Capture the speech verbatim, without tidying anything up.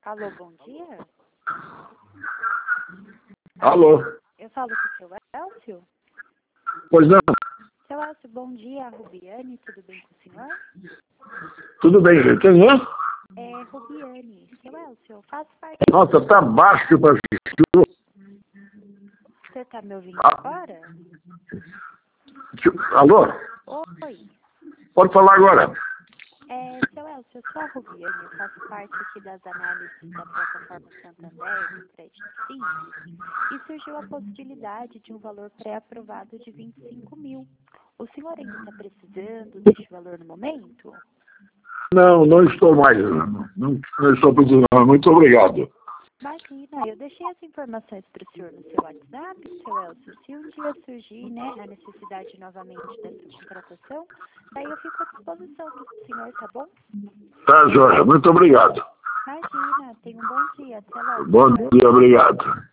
Alô, bom dia? Alô? Eu falo com o seu Elcio? Pois não. Seu Elcio, bom dia, Rubiane, tudo bem com o senhor? Tudo bem, quem é? É, Rubiane. Seu Elcio, eu faço parte... Nossa, tá baixo para assistir. Você tá me ouvindo Ah. agora? Alô? Oi. Pode falar agora. É, seu Elcio, eu sou a Rubiane, eu faço parte aqui das análises da plataforma Santander, do Crédito Simples, e surgiu a possibilidade de um valor pré-aprovado de vinte e cinco mil. O senhor ainda está precisando deste valor no momento? Não, não estou mais. Não, não estou precisando. Muito obrigado. Imagina, eu deixei as informações para o senhor no seu WhatsApp, seu Elcio. Se um dia surgir, né, a necessidade novamente dessa contratação, daí eu fico à disposição do senhor, tá bom? Tá, Jorge. Muito obrigado. Imagina, tenha um bom dia. Até logo. Bom dia, obrigado.